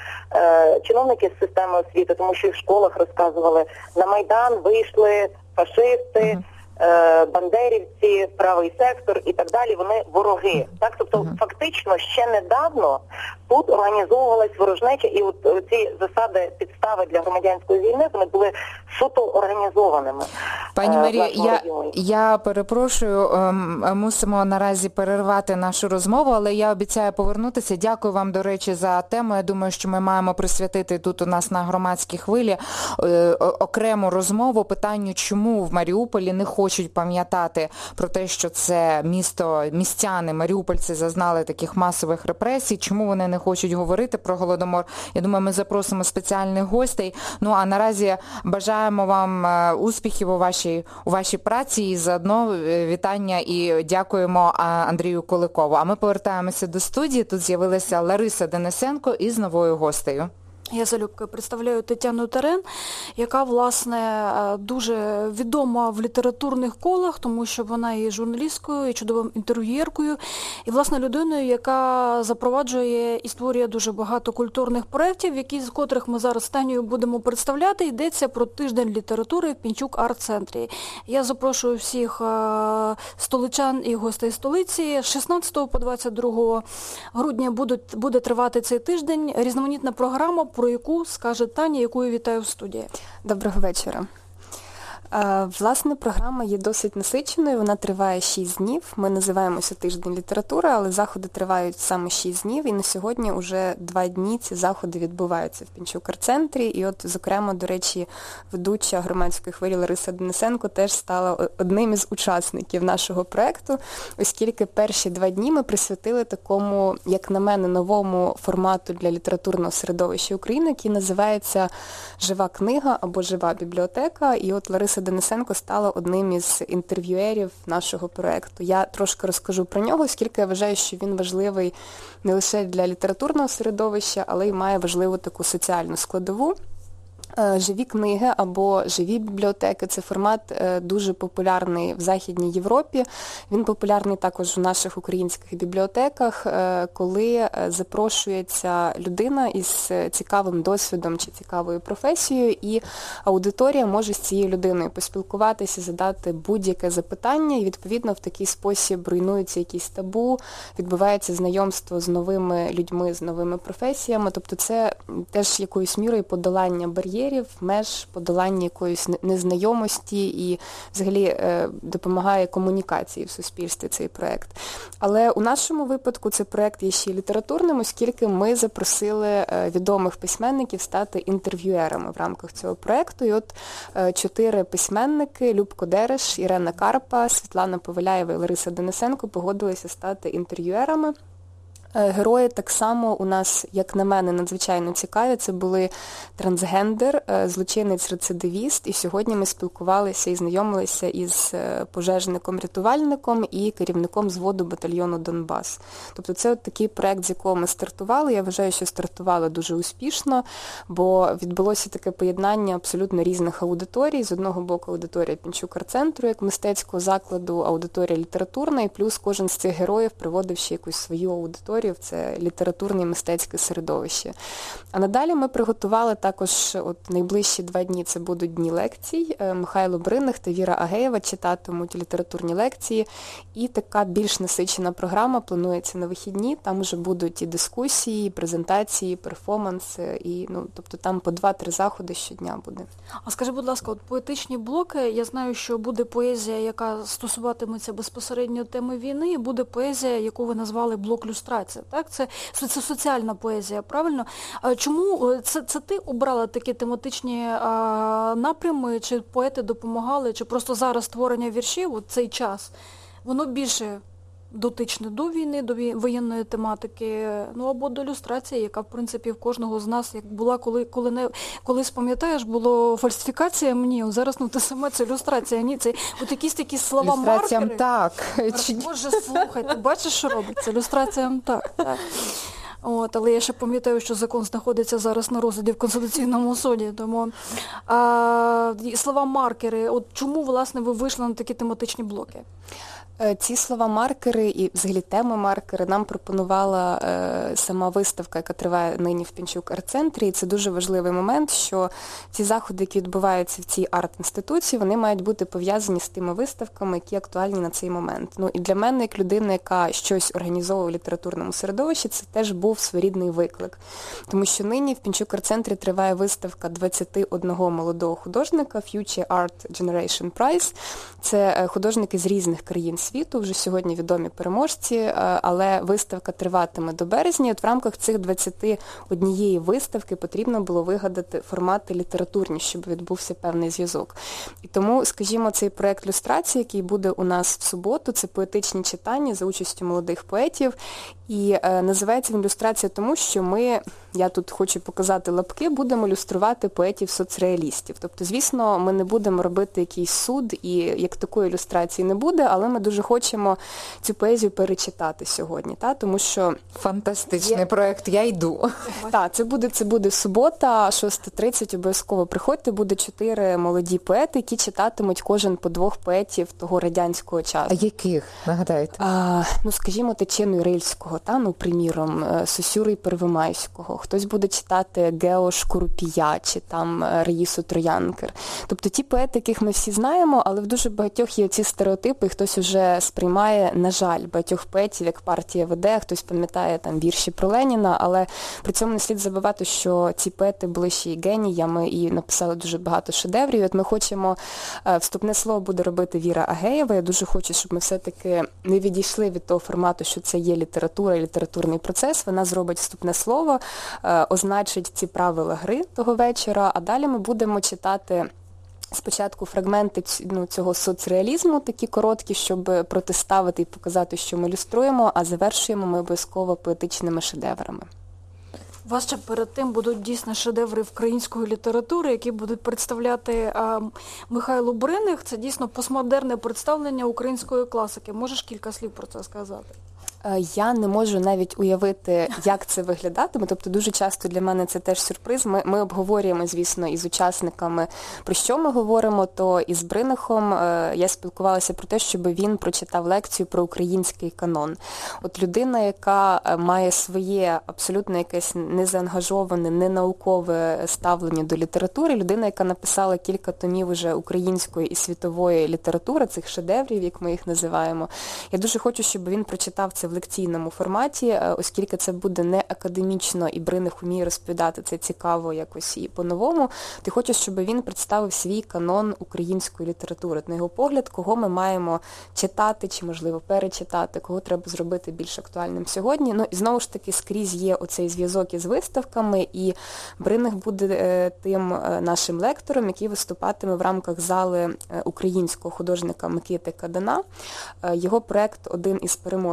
з системи освіти, тому що і в школах розказували, на Майдан вийшли фашисти, бандерівці, правий сектор і так далі, вони вороги. Так, тобто фактично ще недавно тут організовувалась ворожнеча, і от ці засади, підстави для громадянської війни, вони були суто організованими. Пані Марія, я перепрошую, мусимо наразі перервати нашу розмову, але я обіцяю повернутися. Дякую вам, до речі, за тему. Я думаю, що ми маємо присвятити тут у нас на громадській хвилі окрему розмову питанню, чому в Маріуполі не хочуть пам'ятати про те, що це містяни, маріупольці зазнали таких масових репресій, чому вони не хочуть говорити про Голодомор. Я думаю, ми запросимо спеціальних гостей. Ну, а наразі бажаємо вам успіхів у вашій праці і заодно вітання і дякуємо Андрію Куликову. А ми повертаємося до студії. Тут з'явилася Лариса Денисенко із новою гостею. Я залюбки представляю Тетяну Терен, яка, власне, дуже відома в літературних колах, тому що вона є журналісткою, і чудовим інтерв'юєркою, і, власне, людиною, яка запроваджує і створює дуже багато культурних проєктів, які з котрих ми зараз з Танею будемо представляти. Йдеться про тиждень літератури в Пінчук арт-центрі. Я запрошую всіх столичан і гостей столиці. З 16 по 22 грудня буде тривати цей тиждень. Різноманітна програма, про яку скаже Таня, яку я вітаю в студії. Доброго вечора. Власне, програма є досить насиченою, вона триває 6 днів. Ми називаємося «Тиждень літератури», але заходи тривають саме 6 днів, і на сьогодні вже 2 дні ці заходи відбуваються в Пінчук арт-центрі. І от, зокрема, до речі, ведуча громадської хвилі Лариса Денисенко теж стала одним із учасників нашого проєкту, оскільки перші 2 дні ми присвятили такому, як на мене, новому формату для літературного середовища України, який називається «Жива книга» або «Жива бібліотека». І от Лариса Денисенко стала одним із інтерв'юерів нашого проєкту. Я трошки розкажу про нього, оскільки я вважаю, що він важливий не лише для літературного середовища, але й має важливу таку соціальну складову. Живі книги або живі бібліотеки – це формат дуже популярний в Західній Європі. Він популярний також у наших українських бібліотеках, коли запрошується людина із цікавим досвідом чи цікавою професією, і аудиторія може з цією людиною поспілкуватися, задати будь-яке запитання, і, відповідно, в такий спосіб руйнуються якісь табу, відбувається знайомство з новими людьми, з новими професіями. Тобто це теж якоюсь мірою подолання бар'єрів, меж, подолання якоїсь незнайомості і взагалі допомагає комунікації в суспільстві цей проєкт. Але у нашому випадку цей проєкт є ще й літературним, оскільки ми запросили відомих письменників стати інтерв'юерами в рамках цього проєкту. І от 4 письменники – Любко Дереш, Ірена Карпа, Світлана Повеляєва і Лариса Денисенко – погодилися стати інтерв'юерами. Герої так само у нас, як на мене, надзвичайно цікаві. Це були трансгендер, злочинець-рецидивіст, і сьогодні ми спілкувалися і знайомилися із пожежником-рятувальником і керівником зводу батальйону «Донбас». Тобто це от такий проект, з якого ми стартували. Я вважаю, що стартували дуже успішно, бо відбулося таке поєднання абсолютно різних аудиторій. З одного боку аудиторія Пінчук-арт-центру як мистецького закладу, аудиторія літературна, і плюс кожен з цих героїв приводив ще якусь свою аудиторію в це літературне і мистецьке середовище. А надалі ми приготували також, от найближчі 2 дні це будуть дні лекцій. Михайло Бриних та Віра Агеєва читатимуть літературні лекції. І така більш насичена програма планується на вихідні. Там вже будуть і дискусії, і презентації, і перформанси, і, тобто там по 2-3 заходи щодня буде. А скажи, будь ласка, от поетичні блоки, я знаю, що буде поезія, яка стосуватиметься безпосередньо теми війни, і буде поезія, яку ви назвали блок люстрація. Так? Це соціальна поезія, правильно? Чому це ти обрала такі тематичні напрями, чи поети допомагали, чи просто зараз створення віршів, от цей час, воно більше дотичне до війни, до воєнної тематики, або до люстрації, яка, в принципі, в кожного з нас, як була, колись, пам'ятаєш, було фальсифікація мені, зараз, те саме, це люстрація, ні, це от якісь такі слова маркери. Так. Боже, слухай, ти бачиш, що робиться? Люстраціям так. Але я ще пам'ятаю, що закон знаходиться зараз на розгляді в Конституційному суді, тому слова маркери, от чому, власне, ви вийшли на такі тематичні блоки? Ці слова-маркери і взагалі теми-маркери нам пропонувала сама виставка, яка триває нині в Пінчук-арт-центрі. І це дуже важливий момент, що ці заходи, які відбуваються в цій арт-інституції, вони мають бути пов'язані з тими виставками, які актуальні на цей момент. І для мене, як людина, яка щось організовує в літературному середовищі, це теж був своєрідний виклик. Тому що нині в Пінчук-арт-центрі триває виставка 21 молодого художника Future Art Generation Prize. Це художники з різних країн світу, вже сьогодні відомі переможці, але виставка триватиме до березня. От в рамках цих 21 виставки потрібно було вигадати формати літературні, щоб відбувся певний зв'язок. І тому, скажімо, цей проект люстрації, який буде у нас в суботу, це поетичні читання за участю молодих поетів. І називається він «Люстрація» тому, що я тут хочу показати лапки, будемо люструвати поетів-соцреалістів. Тобто, звісно, ми не будемо робити якийсь суд, і як такої ілюстрації не буде, але ми дуже хочемо цю поезію перечитати сьогодні, тому що... Фантастичний проект, я йду. Так, це буде субота, 6:30, обов'язково приходьте, буде 4 молоді поети, які читатимуть кожен по 2 поетів того радянського часу. А яких, нагадайте? Скажімо, Тичину Рильського, приміром, Сосюри Первомайського. Хтось буде читати Гео Шкурупія чи Раїсу Троянкер. Тобто ті поети, яких ми всі знаємо, але в дуже багатьох є ці стереотипи, і хтось уже сприймає, на жаль, багатьох поетів, як партія веде, хтось пам'ятає вірші про Леніна, але при цьому не слід забувати, що ці поети були ще й геніями і написали дуже багато шедеврів. От ми хочемо, вступне слово буде робити Віра Агеєва. Я дуже хочу, щоб ми все-таки не відійшли від того формату, що це є література і літературний процес. Вона зробить вступне слово, означить ці правила гри того вечора, а далі ми будемо читати спочатку фрагменти цього соцреалізму, такі короткі, щоб протиставити і показати, що ми ілюструємо, а завершуємо ми обов'язково поетичними шедеврами. У вас ще перед тим будуть дійсно шедеври української літератури, які будуть представляти Михайло Бриних. Це дійсно постмодерне представлення української класики. Можеш кілька слів про це сказати? Я не можу навіть уявити, як це виглядатиме. Тобто дуже часто для мене це теж сюрприз. Ми обговорюємо, звісно, із учасниками, про що ми говоримо, то із Бринихом я спілкувалася про те, щоб він прочитав лекцію про український канон. От людина, яка має своє абсолютно якесь незаангажоване, ненаукове ставлення до літератури, людина, яка написала кілька томів уже української і світової літератури, цих шедеврів, як ми їх називаємо. Я дуже хочу, щоб він прочитав це в лекційному форматі, оскільки це буде не академічно, і Бриних вміє розповідати це цікаво якось і по-новому, то хочу, щоб він представив свій канон української літератури. На його погляд, кого ми маємо читати, чи, можливо, перечитати, кого треба зробити більш актуальним сьогодні. І знову ж таки, скрізь є оцей зв'язок із виставками, і Бриних буде тим нашим лектором, який виступатиме в рамках зали українського художника Микити Кадана. Його проект один із переможців цього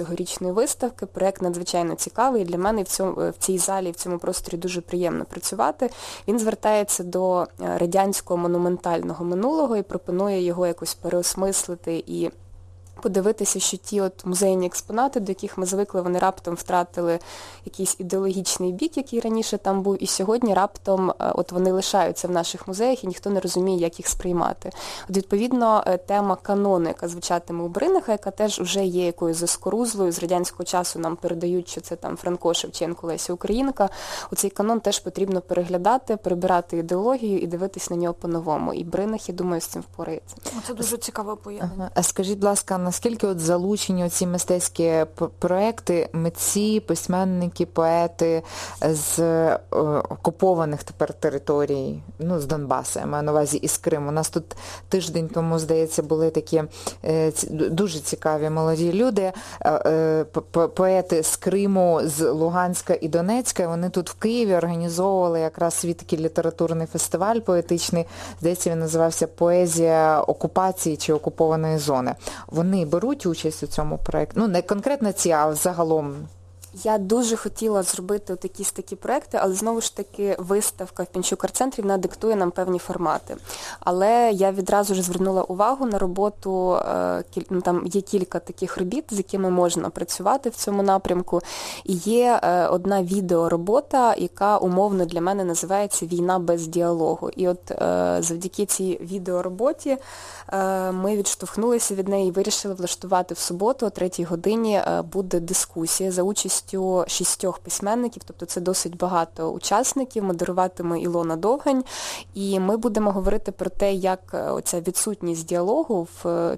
цьогорічної виставки. Проєкт надзвичайно цікавий, і для мене в цій залі, в цьому просторі дуже приємно працювати. Він звертається до радянського монументального минулого і пропонує його якось переосмислити і подивитися, що ті музейні експонати, до яких ми звикли, вони раптом втратили якийсь ідеологічний бік, який раніше там був, і сьогодні раптом вони лишаються в наших музеях, і ніхто не розуміє, як їх сприймати. Відповідно, тема канону, яка звучатиме у Бринаха, яка теж вже є якоюсь заскорузлою, з радянського часу нам передають, що це там Франко, Шевченко, Леся Українка. Цей канон теж потрібно переглядати, перебирати ідеологію і дивитись на нього по-новому. І Бринах, я думаю, з цим впорається. Це дуже цікаве поєднання. А скажіть, будь ласка, наскільки залучені ці мистецькі проекти, митці, письменники, поети з окупованих тепер територій, з Донбасу, я маю на увазі, із Криму. У нас тут тиждень тому, здається, були такі дуже цікаві молоді люди, поети з Криму, з Луганська і Донецька. Вони тут в Києві організовували якраз свій такий літературний фестиваль поетичний. Здається, він називався «Поезія окупації чи окупованої зони». Вони беруть участь у цьому проєкті? Не конкретно ці, а загалом. Я дуже хотіла зробити якісь такі проекти, але знову ж таки виставка в Пінчук арт-центрі, вона диктує нам певні формати. Але я відразу ж звернула увагу на роботу, там є кілька таких робіт, з якими можна працювати в цьому напрямку. І є одна відеоробота, яка умовно для мене називається «Війна без діалогу». І завдяки цій відеороботі ми відштовхнулися від неї і вирішили влаштувати в суботу о 3-й годині буде дискусія за участю 6 письменників, тобто це досить багато учасників, модеруватиме Ілона Довгань, і ми будемо говорити про те, як оця відсутність діалогу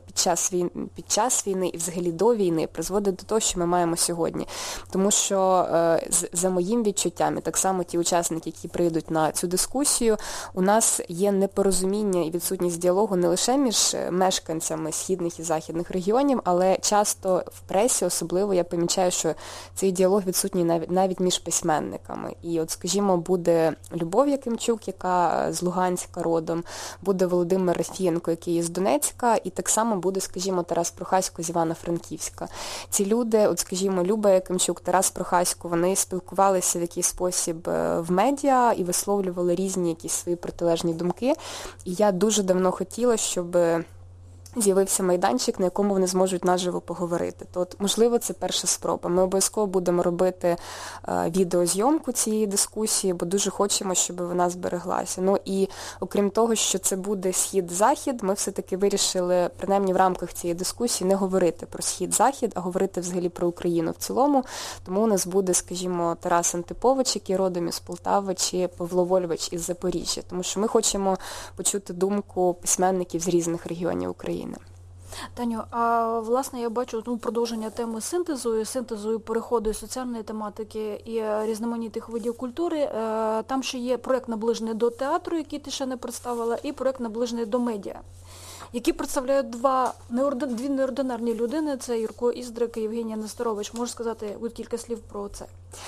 під час війни і взагалі до війни призводить до того, що ми маємо сьогодні. Тому що за моїм відчуттям, і так само ті учасники, які прийдуть на цю дискусію, у нас є непорозуміння і відсутність діалогу не лише між мешканцями східних і західних регіонів, але часто в пресі особливо я помічаю, що цей діалог відсутній навіть між письменниками. І скажімо, буде Любов Якимчук, яка з Луганська родом, буде Володимир Рафієнко, який є з Донецька, і так само буде, скажімо, Тарас Прохасько з Івано-Франківська. Ці люди, скажімо, Люба Якимчук, Тарас Прохасько, вони спілкувалися в якийсь спосіб в медіа і висловлювали різні якісь свої протилежні думки. І я дуже давно хотіла, щоб з'явився майданчик, на якому вони зможуть наживо поговорити. То, можливо, це перша спроба. Ми обов'язково будемо робити відеозйомку цієї дискусії, бо дуже хочемо, щоб вона збереглася. І окрім того, що це буде Схід-Захід, ми все-таки вирішили, принаймні в рамках цієї дискусії, не говорити про Схід-Захід, а говорити взагалі про Україну в цілому. Тому у нас буде, скажімо, Тарас Антипович, який родом із Полтави, чи Павло Вольвич із Запоріжжя. Тому що ми хочемо почути думку письменників з різних регіонів України. Таню, а власне я бачу продовження теми синтезу і переходу із соціальної тематики і різноманітних видів культури. Там ще є проєкт наближений до театру, який ти ще не представила, і проєкт наближений до медіа, які представляють дві неординарні людини, це Юрко Іздрик і Євгенія Нестерович. Можеш сказати кілька слів про це?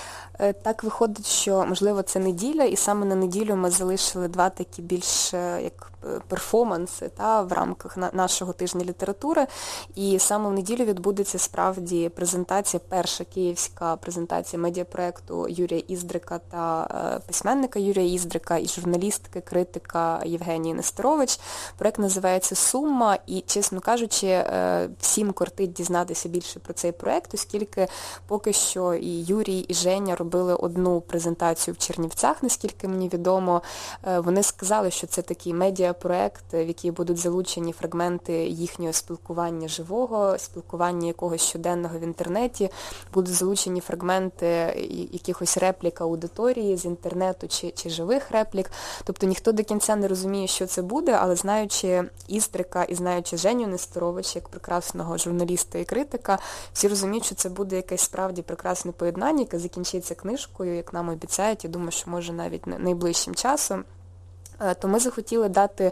Так виходить, що, можливо, це неділя, і саме на неділю ми залишили два такі більш як перформанси в рамках нашого тижня літератури. І саме в неділю відбудеться справді презентація, перша київська презентація медіапроекту Юрія Іздрика та письменника Юрія Іздрика і журналістки, критика Євгенії Нестерович. Проект називається «Сума», і, чесно кажучи, всім кортить дізнатися більше про цей проект, оскільки поки що і Юрій, і Женя робили одну презентацію в Чернівцях, наскільки мені відомо. Вони сказали, що це такий медіапроект, в який будуть залучені фрагменти їхнього спілкування живого, спілкування якогось щоденного в інтернеті, будуть залучені фрагменти якихось реплік аудиторії з інтернету чи живих реплік. Тобто ніхто до кінця не розуміє, що це буде, але знаючи Іздрика і знаючи Женю Нестерович як прекрасного журналіста і критика, всі розуміють, що це буде якесь справді прекрасне поєднання, яке закінчиться книжкою, як нам обіцяють, я думаю, що може навіть найближчим часом. то ми захотіли дати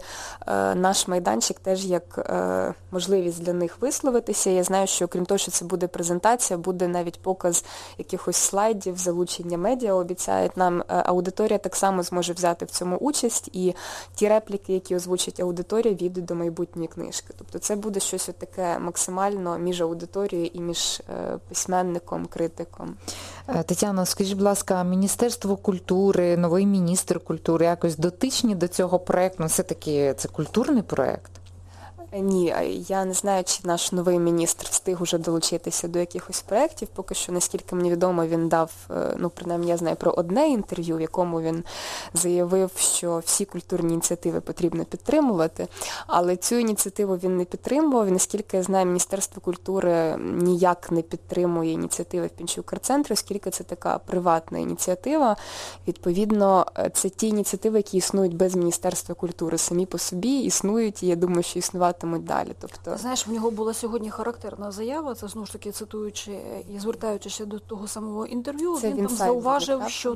наш майданчик теж як можливість для них висловитися. Я знаю, що крім того, що це буде презентація, буде навіть показ якихось слайдів, залучення медіа, обіцяють нам. Аудиторія так само зможе взяти в цьому участь, і ті репліки, які озвучить аудиторія, війдуть до майбутньої книжки. Тобто це буде щось таке максимально між аудиторією і між письменником, критиком. Тетяно, скажіть, будь ласка, Міністерство культури, новий міністр культури якось дотичні до цього проєкту? Все-таки це культурний проєкт? Ні, я не знаю, чи наш новий міністр встиг уже долучитися до якихось проєктів. Поки що, наскільки мені відомо, він дав, принаймні я знаю про одне інтерв'ю, в якому він заявив, що всі культурні ініціативи потрібно підтримувати, але цю ініціативу він не підтримував. І, наскільки я знаю, Міністерство культури ніяк не підтримує ініціативи в Пінчук-Арт-центрі, оскільки це така приватна ініціатива. Відповідно, це ті ініціативи, які існують без Міністерства культури. Самі по собі існують, і я думаю, що існувати далі. Тобто... Знаєш, в нього була сьогодні характерна заява, це знову ж таки цитуючи і звертаючись до того самого інтерв'ю, він там зауважив, що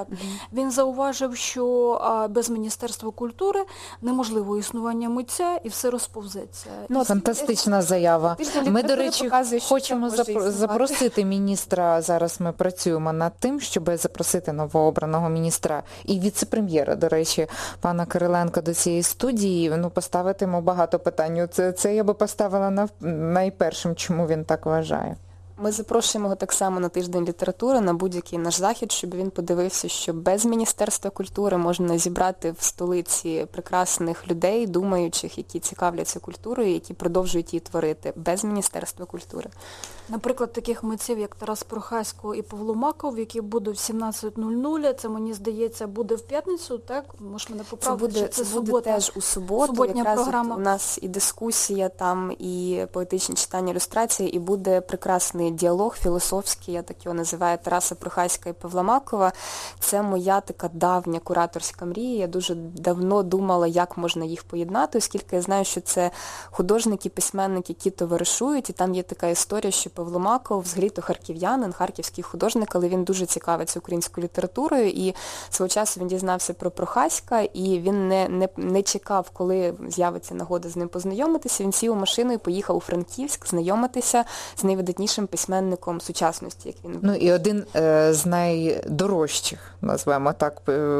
він зауважив, що без Міністерства культури неможливо існування митця і все розповзеться. Фантастична заява. Ми, до речі, хочемо запросити міністра, зараз ми працюємо над тим, щоб запросити новообраного міністра і віце-прем'єра, до речі, пана Кириленка до цієї студії, поставити йому багато питань. Це я би поставила найпершим, чому він так вважає. Ми запрошуємо його так само на тиждень літератури, на будь-який наш захід, щоб він подивився, що без Міністерства культури можна зібрати в столиці прекрасних людей, думаючих, які цікавляться культурою, які продовжують її творити без Міністерства культури. Наприклад, таких митців, як Тарас Прохасько і Павло Маков, які будуть в 17:00, це, мені здається, буде в п'ятницю, так? Може мене поправити, це буде теж у суботу. Суботня якраз програма. У нас і дискусія там, і поетичні читання, ілюстрації, і буде прекрасний діалог філософський, я так його називаю, Тараса Прохаська і Павла Макова. Це моя така давня кураторська мрія. Я дуже давно думала, як можна їх поєднати, оскільки я знаю, що це художники, письменники, які товаришують, і там є така історія, що Павло Маков взагалі-то харків'янин, харківський художник, але він дуже цікавиться українською літературою, і свого часу він дізнався про Прохаська, і він не чекав, коли з'явиться нагода з ним познайомитися. Він сів у машину і поїхав у Франківськ знайомитися з найвидатнішим письменником сучасності, як він. І один з найдорожчих, назвемо так,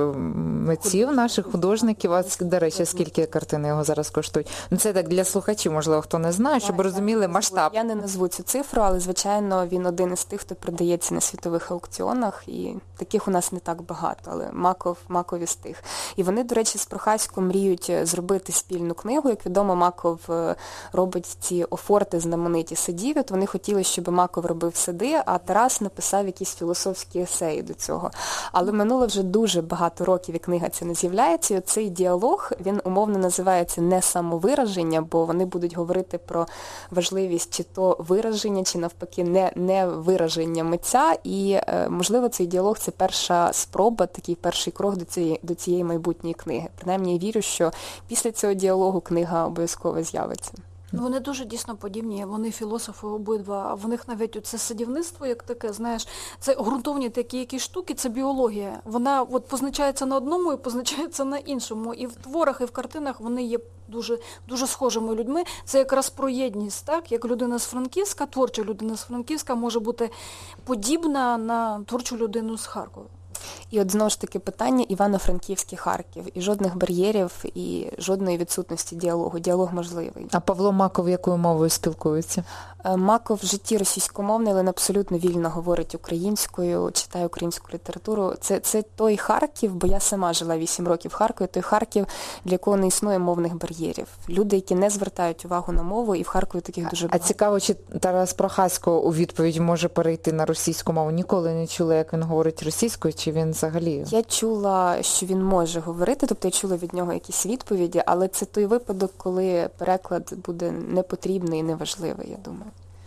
митців наших, художників. До речі, скільки картини його зараз коштують? Це так для слухачів, можливо, хто не знає, щоб розуміли масштаб. Я не назву цю цифру, але, звичайно, він один із тих, хто продається на світових аукціонах, і таких у нас не так багато, але Маков із тих. І вони, до речі, з Прохаськом мріють зробити спільну книгу. Як відомо, Маков робить ці офорти знамениті садів, от вони хотіли, щоб Маков робив сади, а Тарас написав якісь філософські есеї до цього. Але минуло вже дуже багато років, і книга ця не з'являється, і цей діалог, він умовно називається не самовираження, бо вони будуть говорити про важливість чи то вираження, чи навпаки не вираження митця, і, можливо, цей діалог – це перша спроба, такий перший крок до цієї майбутньої книги. Принаймні, я вірю, що після цього діалогу книга обов'язково з'явиться. Вони дуже дійсно подібні, вони філософи обидва, а в них навіть це садівництво, як таке, знаєш, це ґрунтовні такі якісь штуки, це біологія. Вона от позначається на одному і позначається на іншому. І в творах, і в картинах вони є дуже, дуже схожими людьми. Це якраз про єдність, так? Як людина з Франківська, творча людина з Франківська може бути подібна на творчу людину з Харкова. І от знову ж таки питання Івано-Франківський Харків. І жодних бар'єрів, і жодної відсутності діалогу. Діалог можливий. А Павло Маков якою мовою спілкується? Маков в житті російськомовний, але абсолютно вільно говорить українською, читає українську літературу. Це той Харків, бо я сама жила 8 років в Харкові, той Харків, для якого не існує мовних бар'єрів. Люди, які не звертають увагу на мову, і в Харкові таких дуже багато. А цікаво, чи Тарас Прохасько у відповідь може перейти на російську мову? Ніколи не чула, як він говорить російською, чи він взагалі? Я чула, що він може говорити, тобто я чула від нього якісь відповіді, але це той випадок, коли переклад буде непотрібний і неважливий, я думаю.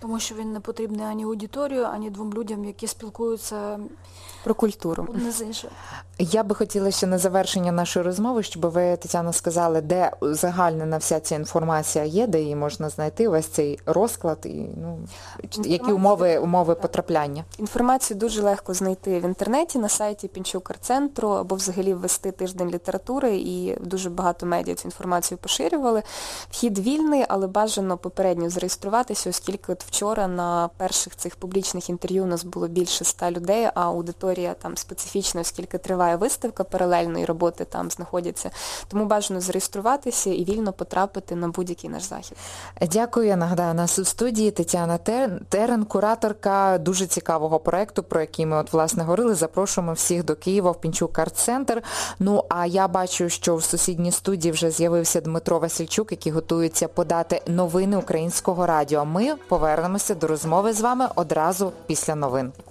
тому що він не потрібний ані аудиторію, ані двом людям, які спілкуються про культуру. одне з іншим. Я би хотіла ще на завершення нашої розмови, щоб ви, Тетяно, сказали, де узагальнена вся ця інформація є, де її можна знайти, ось цей розклад, і які умови потрапляння. Інформацію дуже легко знайти в інтернеті, на сайті Пінчук-Арт-центру, або взагалі ввести тиждень літератури, і дуже багато медіа цю інформацію поширювали. Вхід вільний, але бажано попередньо зареєструватися, оскільки от вчора на перших цих публічних інтерв'ю у нас було більше 100 людей, а аудиторія там специфічна, оскільки триває виставка паралельної роботи там знаходяться. Тому бажано зареєструватися і вільно потрапити на будь-який наш захід. Дякую. Я нагадаю, у нас у студії Тетяна Терен, кураторка дуже цікавого проєкту, про який ми власне говорили. Запрошуємо всіх до Києва в Пінчук Арт-центр. А я бачу, що в сусідній студії вже з'явився Дмитро Васильчук, який готується подати новини Українського радіо. Ми повернемося до розмови з вами одразу після новин.